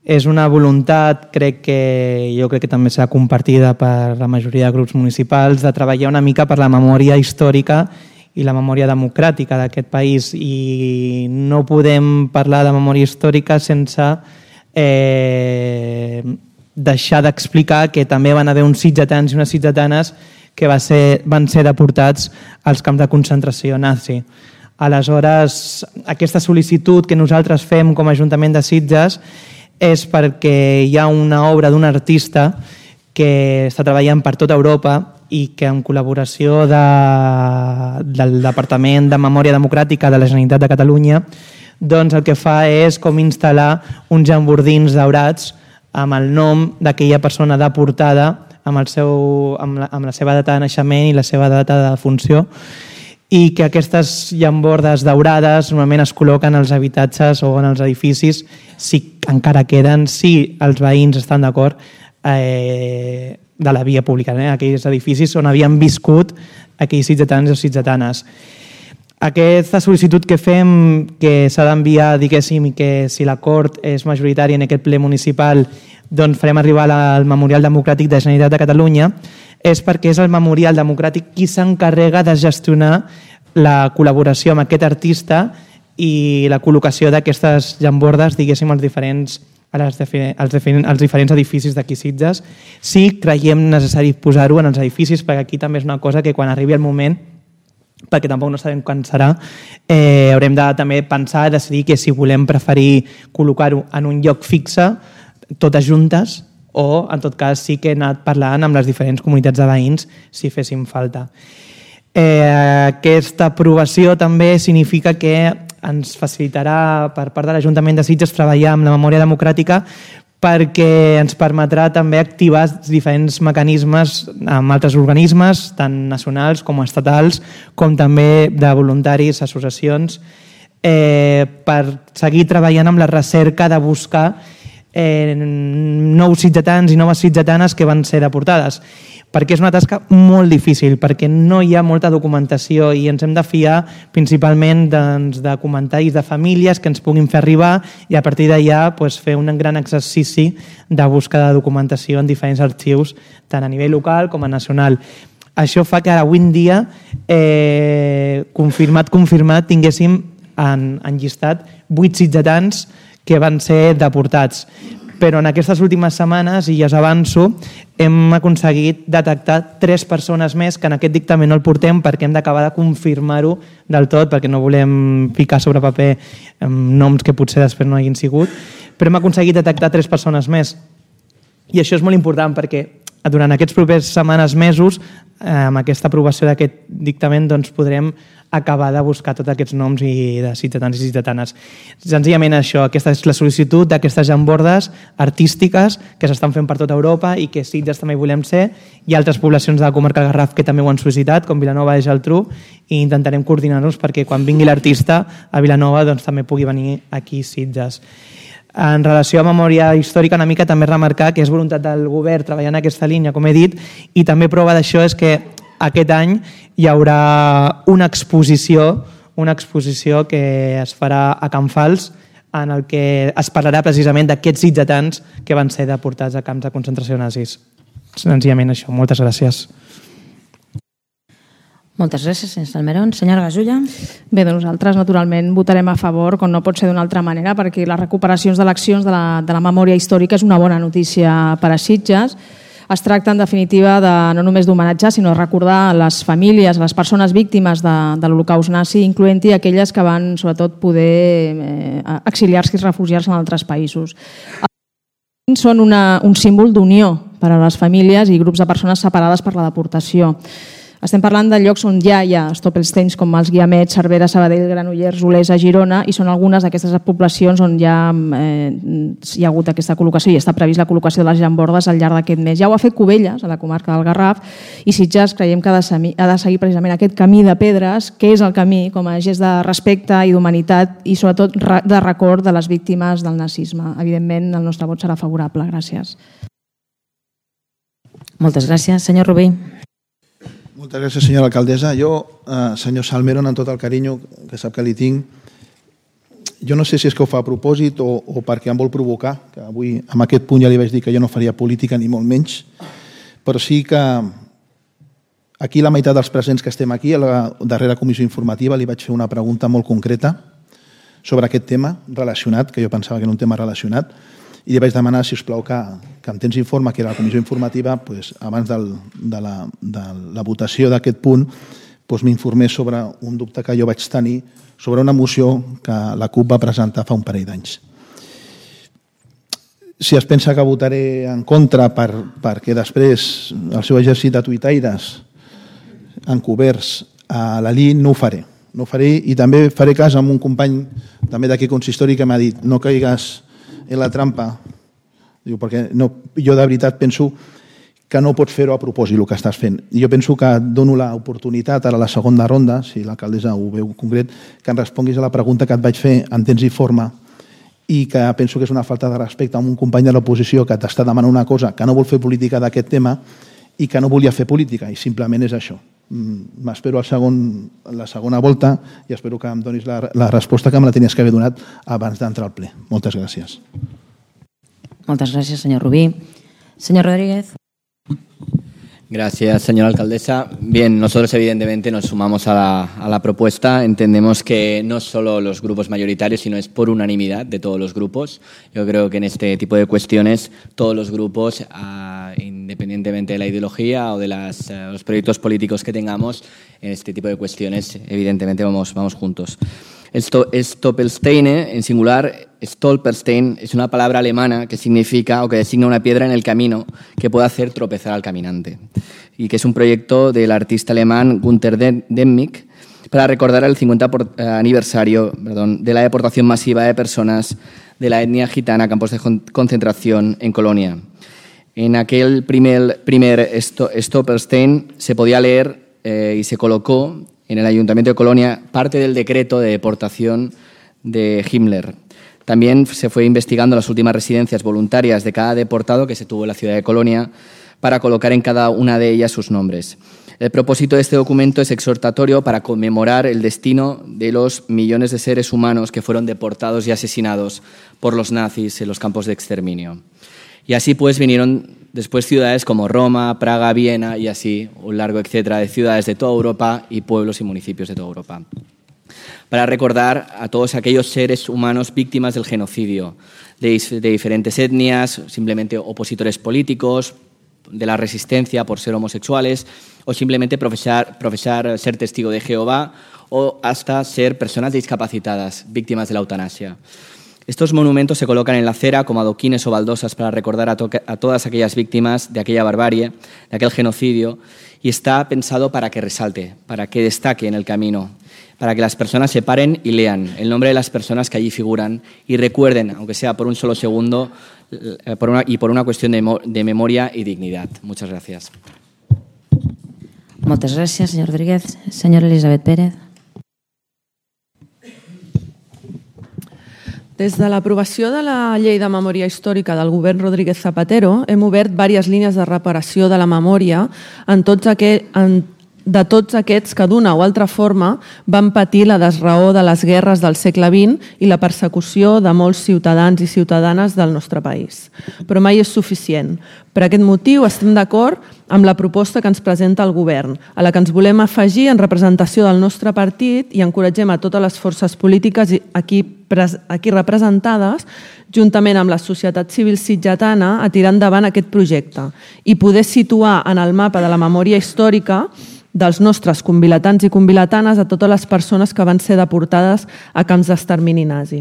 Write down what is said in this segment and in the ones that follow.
És una voluntat, jo crec que també serà compartida per la majoria de grups municipals, de treballar una mica per la memòria històrica i la memòria democràtica d'aquest país. I no podem parlar de memòria històrica sense deixar d'explicar que també van haver uns sitgetans i unes sitgetanes que van ser deportats als camps de concentració nazi. Aleshores, aquesta sol·licitud que nosaltres fem com a Ajuntament de Sitges és perquè hi ha una obra d'un artista que està treballant per tota Europa i que en col·laboració del Departament de Memòria Democràtica de la Generalitat de Catalunya doncs el que fa és com instal·lar uns jambordins daurats amb el nom d'aquella persona deportada amb la seva data de naixement i la seva data de defunció, i que aquestes llambordes daurades normalment es col·loquen als habitatges o en els edificis, si encara queden, si els veïns estan d'acord, de la via pública, aquells edificis on havien viscut aquells sitgetans o sitgetanes. Aquesta sol·licitud que fem, que s'ha d'enviar, diguéssim, i que si l'acord és majoritari en aquest ple municipal, doncs farem arribar al Memorial Democràtic de la Generalitat de Catalunya, és perquè és el Memorial Democràtic qui s'encarrega de gestionar la col·laboració amb aquest artista i la col·locació d'aquestes llambordes, diguéssim, als diferents edificis d'aquí Sitges. Sí, creiem necessari posar-ho en els edificis, perquè aquí també és una cosa que quan arribi el moment, perquè tampoc no sabem quan serà, haurem de també pensar, decidir que si volem preferir col·locar-ho en un lloc fixe, totes juntes, o en tot cas sí que he anat parlant amb les diferents comunitats de veïns si féssim falta. Aquesta aprovació també significa que ens facilitarà per part de l'Ajuntament de Sitges treballar amb la memòria democràtica, perquè ens permetrà també activar diferents mecanismes amb altres organismes, tant nacionals com estatals, com també de voluntaris, associacions, per seguir treballant amb la recerca de buscar nous sitgetans i noves sitgetanes que van ser deportades, perquè és una tasca molt difícil, perquè no hi ha molta documentació i ens hem de fiar principalment de comentaris de famílies que ens puguin fer arribar i a partir d'allà fer un gran exercici de búsqueda de documentació en diferents arxius, tant a nivell local com a nacional. Això fa que ara avui en dia, confirmat, tinguéssim enllistat 8 sitgetans que van ser deportats. Però en aquestes últimes setmanes, i ja us avanço, hem aconseguit detectar 3 persones més, que en aquest dictamen no el portem perquè hem d'acabar de confirmar-ho del tot, perquè no volem ficar sobre paper noms que potser després no hagin sigut, però hem aconseguit detectar 3 persones més. I això és molt important perquè durant aquests propers setmanes, mesos, amb aquesta aprovació d'aquest dictamen, doncs podrem acabar de buscar tots aquests noms de sitgetans i sitgetanes. Senzillament això, aquesta és la sol·licitud d'aquestes llambordes artístiques que s'estan fent per tota Europa i que Sitges també hi volem ser. Hi ha altres poblacions de la comarca del Garraf que també ho han sol·licitat, com Vilanova i Geltrú, i intentarem coordinar-nos perquè quan vingui l'artista a Vilanova doncs també pugui venir aquí a Sitges. En relació a memòria històrica, una mica també remarcar que és voluntat del govern treballar en aquesta línia, com he dit, i també prova d'això és que aquest any hi haurà una exposició que es farà a Can Fals, en el que es parlarà precisament d'aquests sitgetans que van ser deportats a camps de concentració nazis. Senzillament això. Moltes gràcies. Moltes gràcies, senyor Salmerón. Senyora Gasulla. Bé, nosaltres naturalment votarem a favor, com no pot ser d'una altra manera, perquè les recuperacions d'eleccions de la memòria històrica és una bona notícia per a Sitges. Es tracta, en definitiva, no només d'homenatjar, sinó de recordar les famílies, les persones víctimes de l'Holocaust nazi, incloent-hi aquelles que van, sobretot, poder exiliar-se i refugiar-se en altres països. Són un símbol d'unió per a les famílies i grups de persones separades per la deportació. Estem parlant de llocs on ja hi ha Stoppelsteins com els Guiamets, Cervera, Sabadell, Granollers, Olesa, Girona, i són algunes d'aquestes poblacions on ja hi ha hagut aquesta col·locació i està previst la col·locació de les llambordes al llarg d'aquest mes. Ja ho ha fet Cubelles, a la comarca del Garraf, i Sitges creiem que ha de seguir precisament aquest camí de pedres, que és el camí com a gest de respecte i d'humanitat i sobretot de record de les víctimes del nazisme. Evidentment, el nostre vot serà favorable. Gràcies. Moltes gràcies. Senyor Rubí. Moltes gràcies, senyora alcaldessa. Jo, senyor Salmerón, amb tot el carinyo que sap que li tinc, jo no sé si és que ho fa a propòsit o perquè em vol provocar, que avui amb aquest punt ja li vaig dir que jo no faria política ni molt menys, però sí que aquí la meitat dels presents que estem aquí, a la darrera comissió informativa, li vaig fer una pregunta molt concreta sobre aquest tema relacionat, que jo pensava que era un tema relacionat, i li vaig demanar, si us plau, que en temps informe, que era la comissió informativa, abans de la votació d'aquest punt, m'informés sobre un dubte que jo vaig tenir sobre una moció que la CUP va presentar fa un parell d'anys. Si es pensa que votaré en contra perquè després el seu exèrcit de tuitaires encoberts a la LIN, no ho faré. No ho faré i també faré cas amb un company també d'aquí consistori que m'ha dit no caigues en la trampa. Diu, perquè jo de veritat penso que no pots fer-ho a propòsit el que estàs fent. Jo penso que et dono l'oportunitat ara a la segona ronda, si l'alcaldessa ho veu concret, que em responguis a la pregunta que et vaig fer en temps i forma i que penso que és una falta de respecte a un company de l'oposició que t'està demanant una cosa, que no vol fer política d'aquest tema i que no volia fer política, i simplement és això. M'espero la segona volta i espero que em donis la resposta que me la tenies que haver donat abans d'entrar al ple. Moltes gràcies. Moltes gràcies, senyor Rubí. Senyor Rodríguez. Gracias, señora alcaldesa. Bien, nosotros evidentemente nos sumamos a la propuesta. Entendemos que no solo los grupos mayoritarios, sino es por unanimidad de todos los grupos. Yo creo que en este tipo de cuestiones todos los grupos, independientemente de la ideología o de los proyectos políticos que tengamos, en este tipo de cuestiones evidentemente vamos juntos. Stolperstein, en singular, Stolperstein, es una palabra alemana que significa o que designa una piedra en el camino que puede hacer tropezar al caminante, y que es un proyecto del artista alemán Günter Demnig para recordar el 50 aniversario de la deportación masiva de personas de la etnia gitana a campos de concentración en Colonia. En aquel primer Stolperstein se podía leer y se colocó en el Ayuntamiento de Colonia parte del decreto de deportación de Himmler. También se fue investigando las últimas residencias voluntarias de cada deportado que se tuvo en la ciudad de Colonia para colocar en cada una de ellas sus nombres. El propósito de este documento es exhortatorio para conmemorar el destino de los millones de seres humanos que fueron deportados y asesinados por los nazis en los campos de exterminio. Y así pues vinieron después ciudades como Roma, Praga, Viena y así un largo etcétera de ciudades de toda Europa y pueblos y municipios de toda Europa, para recordar a todos aquellos seres humanos víctimas del genocidio, de diferentes etnias, simplemente opositores políticos, de la resistencia por ser homosexuales o simplemente profesar ser testigo de Jehová o hasta ser personas discapacitadas, víctimas de la eutanasia. Estos monumentos se colocan en la acera como adoquines o baldosas para recordar a todas aquellas víctimas de aquella barbarie, de aquel genocidio, y está pensado para que resalte, para que destaque en el camino, para que las personas se paren y lean el nombre de las personas que allí figuran y recuerden, aunque sea por un solo segundo, por una cuestión de memoria y dignidad. Muchas gracias. Moltes gràcies, senyor Rodríguez. Senyora Elisabet Pérez. Des de l'aprovació de la Llei de Memòria Històrica del govern Rodríguez Zapatero hem obert diverses línies de reparació de la memòria de tots aquests que d'una o altra forma van patir la desraó de les guerres del segle XX i la persecució de molts ciutadans i ciutadanes del nostre país. Però mai és suficient. Per aquest motiu estem d'acord amb la proposta que ens presenta el govern, a la que ens volem afegir en representació del nostre partit i encoratgem a totes les forces polítiques aquí representades, juntament amb la societat civil sitgetana, a tirar endavant aquest projecte i poder situar en el mapa de la memòria històrica dels nostres convilatans i convilatanes a totes les persones que van ser deportades a camps d'extermini nazi.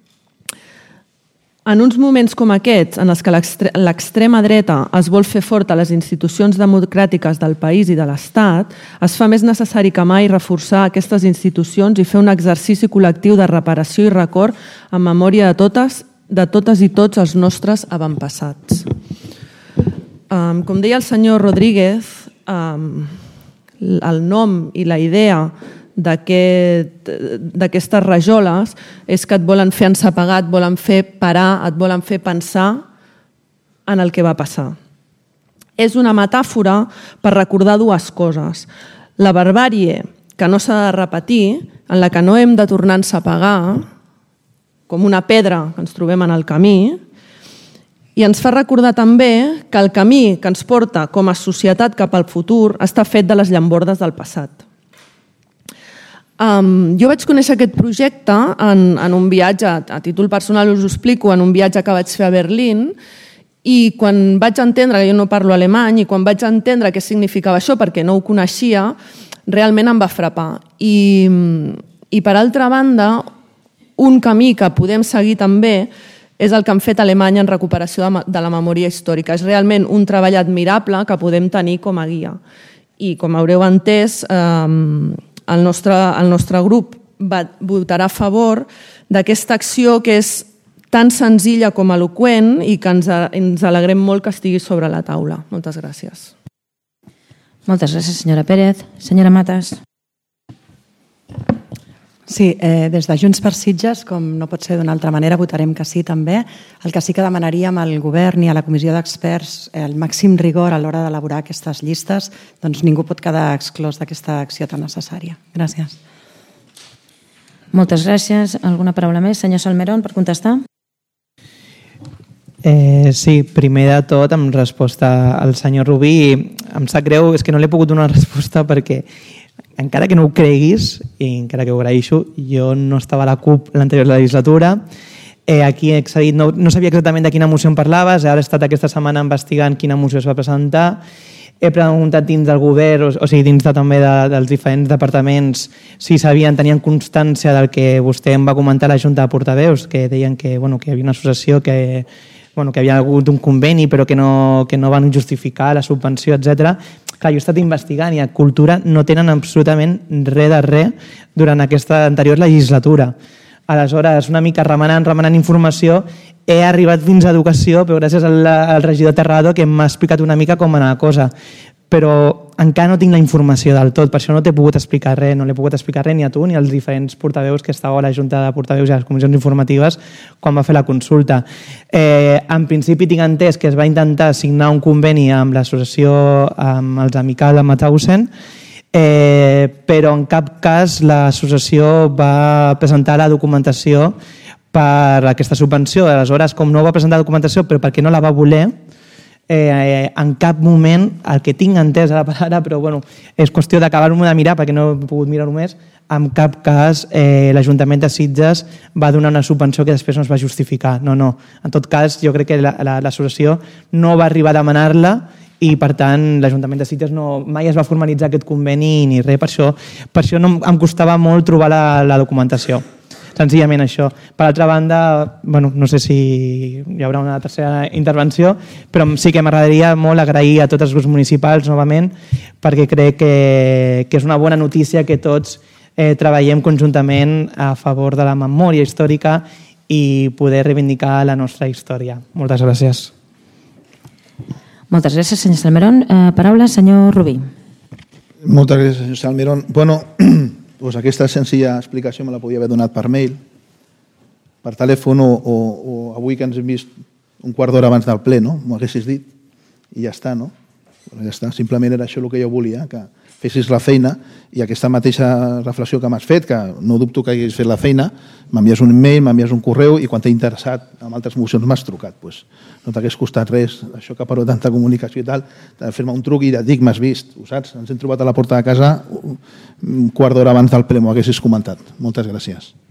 En uns moments com aquests, en els que l'extrema dreta es vol fer fort a les institucions democràtiques del país i de l'Estat, es fa més necessari que mai reforçar aquestes institucions i fer un exercici col·lectiu de reparació i record en memòria de totes i tots els nostres avantpassats. Com deia el senyor Rodríguez, el nom i la idea d'aquestes rajoles és que et volen fer ensapegar, et volen fer parar, et volen fer pensar en el que va passar. És una metàfora per recordar dues coses. La barbàrie que no s'ha de repetir, en la que no hem de tornar a ensapegar, com una pedra que ens trobem en el camí, i ens fa recordar també que el camí que ens porta com a societat cap al futur està fet de les llambordes del passat. Jo vaig conèixer aquest projecte en un viatge, a títol personal us ho explico, en un viatge que vaig fer a Berlín, i quan vaig entendre, que jo no parlo alemany, i quan vaig entendre què significava això, perquè no ho coneixia, realment em va frapar. I per altra banda, un camí que podem seguir també és el que han fet a Alemanya en recuperació de la memòria històrica. És realment un treball admirable que podem tenir com a guia. I com haureu entès, el nostre grup votarà a favor d'aquesta acció que és tan senzilla com eloqüent i que ens alegrem molt que estigui sobre la taula. Moltes gràcies. Moltes gràcies, senyora Pérez. Senyora Matas. Sí, des de Junts per Sitges, com no pot ser d'una altra manera, votarem que sí també. El que sí que demanaríem al govern i a la comissió d'experts el màxim rigor a l'hora d'elaborar aquestes llistes, doncs ningú pot quedar exclòs d'aquesta acció tan necessària. Gràcies. Moltes gràcies. Alguna paraula més? Senyor Salmerón, per contestar. Sí, primer de tot, en resposta al senyor Rubí, em sap greu, és que no li he pogut donar resposta perquè encara que no ho creguis, i encara que ho agraeixo, jo no estava a la CUP l'anterior legislatura, aquí he accedit, no sabia exactament de quina moció em parlaves, ara he estat aquesta setmana investigant quina moció es va presentar, he preguntat dins del govern, o sigui, dins també dels diferents departaments, si tenien constància del que vostè em va comentar a la Junta de Portaveus, que deien que hi havia una associació que havia hagut un conveni però que no van justificar la subvenció, etc. Clar, jo he estat investigant i a Cultura no tenen absolutament res de res durant aquesta anterior legislatura. Aleshores, una mica remenant informació, he arribat fins a Educació, però gràcies al regidor Terrado que m'ha explicat una mica com anava la cosa. Però encara no tinc la informació del tot, per això no t'he pogut explicar res, no l'he pogut explicar res ni a tu ni als diferents portaveus que estàveu a la Junta de Portaveus i a les comissions informatives quan va fer la consulta. En principi tinc entès que es va intentar signar un conveni amb l'associació, amb els Amicals de Mauthausen, però en cap cas l'associació va presentar la documentació per aquesta subvenció. Aleshores, com no va presentar documentació però perquè no la va voler, en cap moment, el que tinc entès ara, però bueno, és qüestió d'acabar-m'ho de mirar perquè no he pogut mirar-ho més, en cap cas l'Ajuntament de Sitges va donar una subvenció que després no es va justificar. No. En tot cas, jo crec que l'associació no va arribar a demanar-la i per tant l'Ajuntament de Sitges mai es va formalitzar aquest conveni ni res, per això em costava molt trobar la documentació. Senzillament això. Per altra banda, no sé si hi haurà una tercera intervenció, però sí que m'agradaria molt agrair a tots els grups municipals novament perquè crec que és una bona notícia que tots treballem conjuntament a favor de la memòria històrica i poder reivindicar la nostra història. Moltes gràcies. Moltes gràcies, senyor Salmerón. Paraula, senyor Rubí. Moltes gràcies, senyor Salmerón. Doncs aquesta senzilla explicació me la podia haver donat per mail, per telèfon o avui que ens hem vist un quart d'hora abans del ple, no? M'ho haguessis dit i ja està, no? Ja està. Simplement era això el que jo volia, que fessis la feina i aquesta mateixa reflexió que m'has fet, que no dubto que haguis fet la feina, m'envies un mail, m'envies un correu i quan t'he interessat amb altres mocions m'has trucat. No t'hagués costat res, això que parlo tanta comunicació i tal, fer-me un truc i et dic, m'has vist, ho saps? Ens hem trobat a la porta de casa un quart d'hora abans del ple, m'ho haguessis comentat. Moltes gràcies.